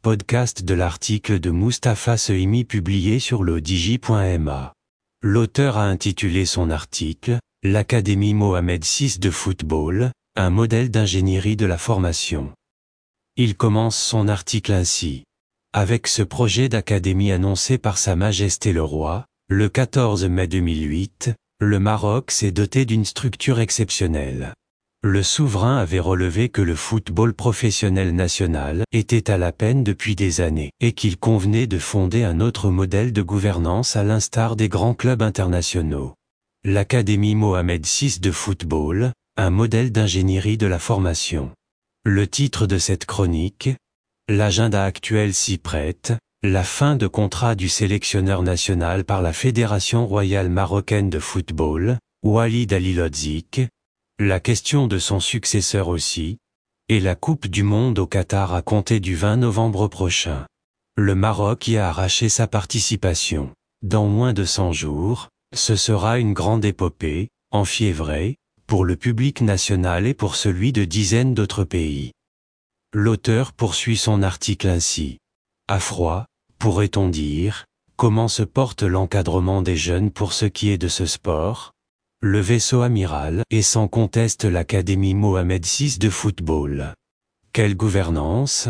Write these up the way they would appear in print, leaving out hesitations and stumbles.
podcast de l'article de Mustapha Sehimi publié sur ledigi.ma. L'auteur a intitulé son article « L'Académie Mohamed VI de football, un modèle d'ingénierie de la formation ». Il commence son article ainsi. Avec ce projet d'académie annoncé par Sa Majesté le Roi, le 14 mai 2008, le Maroc s'est doté d'une structure exceptionnelle. Le souverain avait relevé que le football professionnel national était à la peine depuis des années et qu'il convenait de fonder un autre modèle de gouvernance à l'instar des grands clubs internationaux. L'Académie Mohamed VI de football, un modèle d'ingénierie de la formation. Le titre de cette chronique, l'agenda actuel s'y prête, la fin de contrat du sélectionneur national par la Fédération royale marocaine de football, Walid Halilhodzik, la question de son successeur aussi, et la Coupe du Monde au Qatar à compter du 20 novembre prochain. Le Maroc y a arraché sa participation. Dans moins de 100 jours, ce sera une grande épopée, enfiévrée, pour le public national et pour celui de dizaines d'autres pays. L'auteur poursuit son article ainsi. À froid, pourrait-on dire, comment se porte l'encadrement des jeunes pour ce qui est de ce sport ? Le vaisseau amiral est sans conteste l'Académie Mohamed VI de football. Quelle gouvernance ?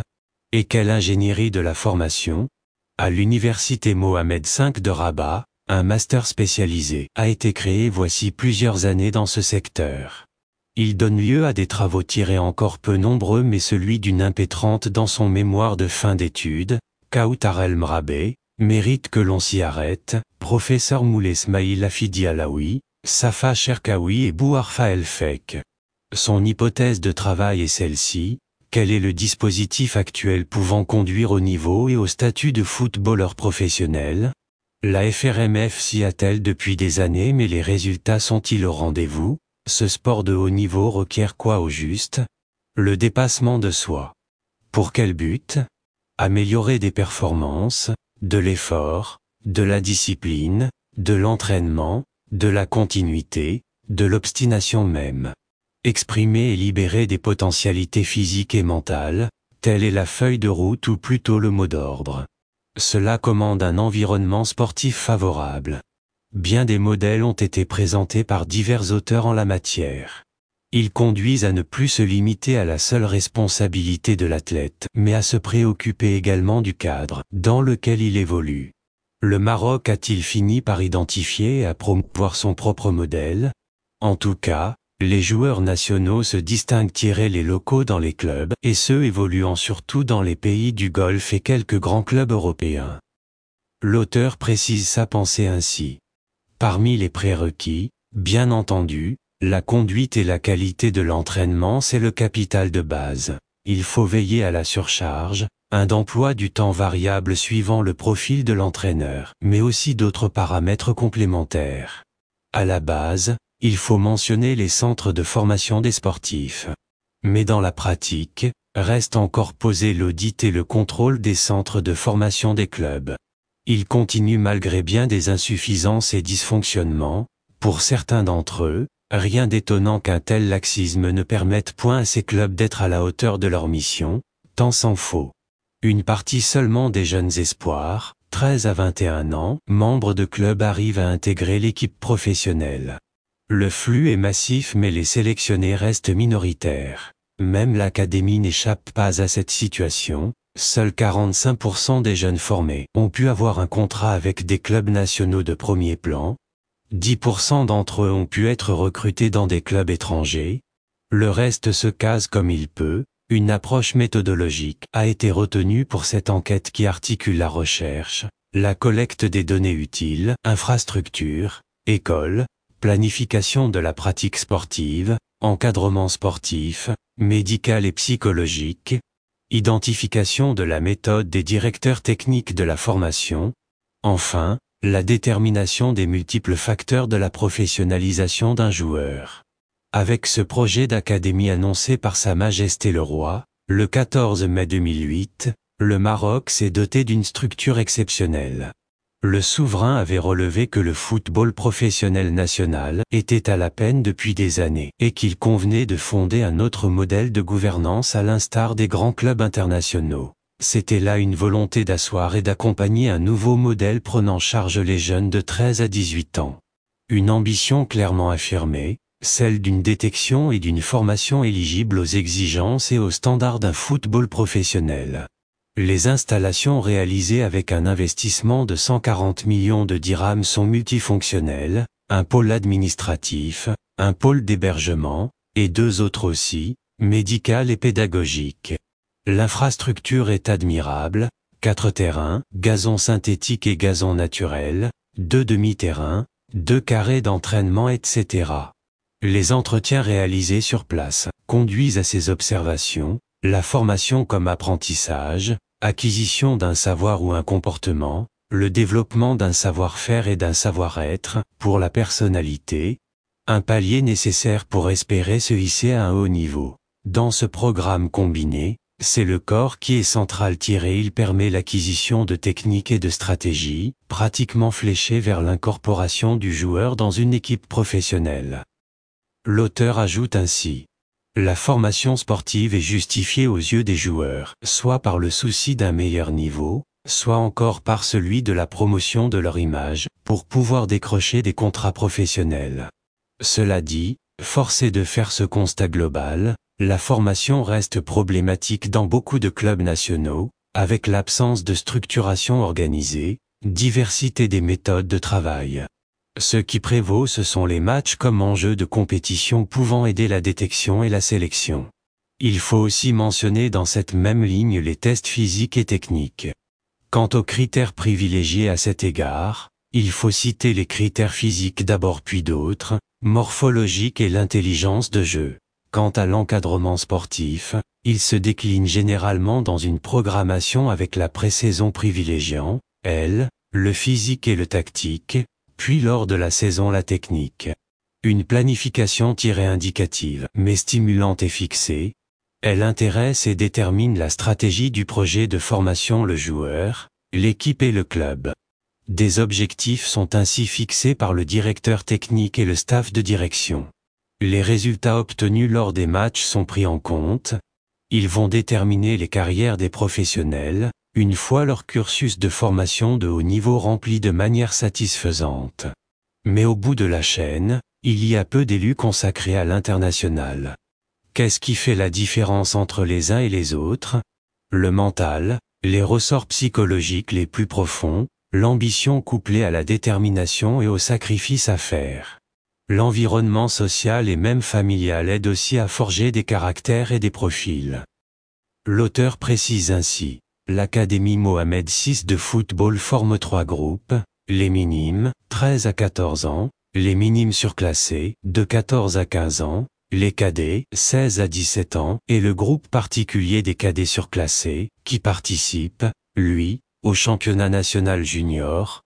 Et quelle ingénierie de la formation ? À l'université Mohamed V de Rabat, un master spécialisé a été créé voici plusieurs années dans ce secteur. Il donne lieu à des travaux tirés encore peu nombreux mais celui d'une impétrante dans son mémoire de fin d'études, Kauthar El Mrabé, mérite que l'on s'y arrête, professeur Moulay Smaïl Afidi Alaoui, Safa Cherkaoui et Bouarfa El Fek. Son hypothèse de travail est celle-ci, quel est le dispositif actuel pouvant conduire au niveau et au statut de footballeur professionnel ? La FRMF s'y attelle depuis des années mais les résultats sont-ils au rendez-vous ? Ce sport de haut niveau requiert quoi au juste ? Le dépassement de soi. Pour quel but ? Améliorer des performances, de l'effort, de la discipline, de l'entraînement, de la continuité, de l'obstination même. Exprimer et libérer des potentialités physiques et mentales, telle est la feuille de route ou plutôt le mot d'ordre. Cela commande un environnement sportif favorable. Bien des modèles ont été présentés par divers auteurs en la matière. Ils conduisent à ne plus se limiter à la seule responsabilité de l'athlète, mais à se préoccuper également du cadre dans lequel il évolue. Le Maroc a-t-il fini par identifier et à promouvoir son propre modèle ? En tout cas, les joueurs nationaux se distinguent les locaux dans les clubs, et ceux évoluant surtout dans les pays du Golfe et quelques grands clubs européens. L'auteur précise sa pensée ainsi. Parmi les prérequis, bien entendu, la conduite et la qualité de l'entraînement c'est le capital de base. Il faut veiller à la surcharge, d'emploi du temps variable suivant le profil de l'entraîneur, mais aussi d'autres paramètres complémentaires. À la base, il faut mentionner les centres de formation des sportifs. Mais dans la pratique, reste encore posé l'audit et le contrôle des centres de formation des clubs. Ils continuent malgré bien des insuffisances et dysfonctionnements, pour certains d'entre eux, rien d'étonnant qu'un tel laxisme ne permette point à ces clubs d'être à la hauteur de leur mission, tant s'en faut. Une partie seulement des jeunes espoirs, 13 à 21 ans, membres de clubs arrivent à intégrer l'équipe professionnelle. Le flux est massif mais les sélectionnés restent minoritaires. Même l'académie n'échappe pas à cette situation, seuls 45% des jeunes formés ont pu avoir un contrat avec des clubs nationaux de premier plan, 10% d'entre eux ont pu être recrutés dans des clubs étrangers, le reste se case comme il peut. Une approche méthodologique a été retenue pour cette enquête qui articule la recherche, la collecte des données utiles, infrastructures, écoles, planification de la pratique sportive, encadrement sportif, médical et psychologique, identification de la méthode des directeurs techniques de la formation, enfin, la détermination des multiples facteurs de la professionnalisation d'un joueur. Avec ce projet d'académie annoncé par Sa Majesté le Roi, le 14 mai 2008, le Maroc s'est doté d'une structure exceptionnelle. Le souverain avait relevé que le football professionnel national était à la peine depuis des années et qu'il convenait de fonder un autre modèle de gouvernance à l'instar des grands clubs internationaux. C'était là une volonté d'asseoir et d'accompagner un nouveau modèle prenant en charge les jeunes de 13 à 18 ans. Une ambition clairement affirmée, celle d'une détection et d'une formation éligible aux exigences et aux standards d'un football professionnel. Les installations réalisées avec un investissement de 140 millions de dirhams sont multifonctionnelles, un pôle administratif, un pôle d'hébergement, et 2 autres aussi, médical et pédagogique. L'infrastructure est admirable, 4 terrains, gazon synthétique et gazon naturel, 2 demi-terrains, 2 carrés d'entraînement etc. Les entretiens réalisés sur place conduisent à ces observations, la formation comme apprentissage, acquisition d'un savoir ou un comportement, le développement d'un savoir-faire et d'un savoir-être, pour la personnalité, un palier nécessaire pour espérer se hisser à un haut niveau. Dans ce programme combiné, c'est le corps qui est central. Il permet l'acquisition de techniques et de stratégies, pratiquement fléchées vers l'incorporation du joueur dans une équipe professionnelle. L'auteur ajoute ainsi: la formation sportive est justifiée aux yeux des joueurs, soit par le souci d'un meilleur niveau, soit encore par celui de la promotion de leur image, pour pouvoir décrocher des contrats professionnels. Cela dit, force est de faire ce constat global, la formation reste problématique dans beaucoup de clubs nationaux, avec l'absence de structuration organisée, diversité des méthodes de travail. Ce qui prévaut, ce sont les matchs comme enjeu de compétition pouvant aider la détection et la sélection. Il faut aussi mentionner dans cette même ligne les tests physiques et techniques. Quant aux critères privilégiés à cet égard, il faut citer les critères physiques d'abord puis d'autres, morphologiques et l'intelligence de jeu. Quant à l'encadrement sportif, il se décline généralement dans une programmation avec la pré-saison privilégiant, le physique et le tactique, puis lors de la saison la technique. Une planification indicative, mais stimulante et fixée. Elle intéresse et détermine la stratégie du projet de formation, le joueur, l'équipe et le club. Des objectifs sont ainsi fixés par le directeur technique et le staff de direction. Les résultats obtenus lors des matchs sont pris en compte. Ils vont déterminer les carrières des professionnels, une fois leur cursus de formation de haut niveau rempli de manière satisfaisante. Mais au bout de la chaîne, il y a peu d'élus consacrés à l'international. Qu'est-ce qui fait la différence entre les uns et les autres? Le mental, les ressorts psychologiques les plus profonds, l'ambition couplée à la détermination et au sacrifice à faire. L'environnement social et même familial aide aussi à forger des caractères et des profils. L'auteur précise ainsi: l'Académie Mohamed VI de football forme 3 groupes, les minimes, 13 à 14 ans, les minimes surclassés, de 14 à 15 ans, les cadets, 16 à 17 ans, et le groupe particulier des cadets surclassés, qui participe, lui, au championnat national junior,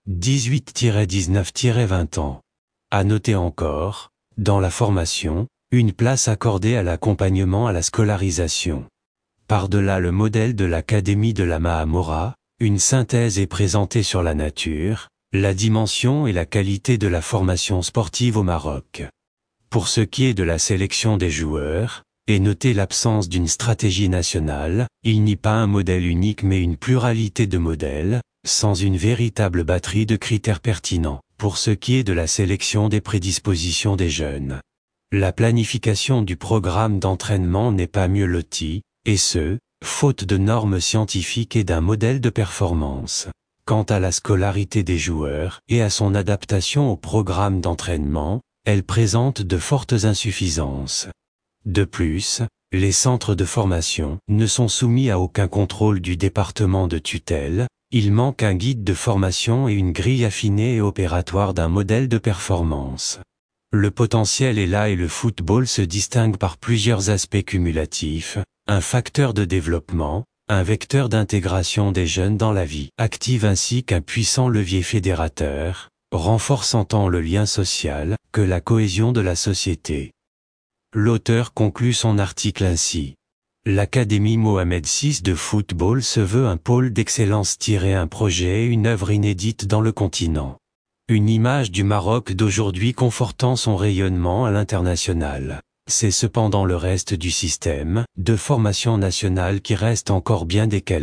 18-19-20 ans. À noter encore, dans la formation, une place accordée à l'accompagnement à la scolarisation. Par-delà le modèle de l'Académie de la Mahamora, une synthèse est présentée sur la nature, la dimension et la qualité de la formation sportive au Maroc. Pour ce qui est de la sélection des joueurs, et noter l'absence d'une stratégie nationale, il n'y a pas un modèle unique mais une pluralité de modèles, sans une véritable batterie de critères pertinents, pour ce qui est de la sélection des prédispositions des jeunes. La planification du programme d'entraînement n'est pas mieux lotie, et ce, faute de normes scientifiques et d'un modèle de performance. Quant à la scolarité des joueurs et à son adaptation au programme d'entraînement, elle présente de fortes insuffisances. De plus, les centres de formation ne sont soumis à aucun contrôle du département de tutelle, il manque un guide de formation et une grille affinée et opératoire d'un modèle de performance. Le potentiel est là et le football se distingue par plusieurs aspects cumulatifs, un facteur de développement, un vecteur d'intégration des jeunes dans la vie active ainsi qu'un puissant levier fédérateur, renforçant tant le lien social que la cohésion de la société. L'auteur conclut son article ainsi: l'Académie Mohamed VI de football se veut un pôle d'excellence, un projet et une œuvre inédite dans le continent. Une image du Maroc d'aujourd'hui confortant son rayonnement à l'international. C'est cependant le reste du système de formation nationale qui reste encore bien décalé,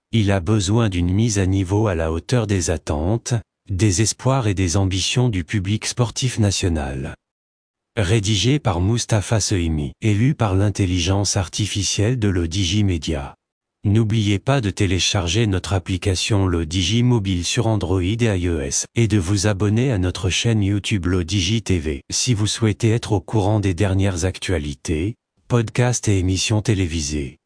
Il a besoin d'une mise à niveau à la hauteur des attentes, des espoirs et des ambitions du public sportif national. Rédigé par Mustapha Sohimi et lu par l'intelligence artificielle de l'Odigi Media. N'oubliez pas de télécharger notre application l'Odigi Mobile sur Android et iOS, et de vous abonner à notre chaîne YouTube l'Odigi TV, si vous souhaitez être au courant des dernières actualités, podcasts et émissions télévisées.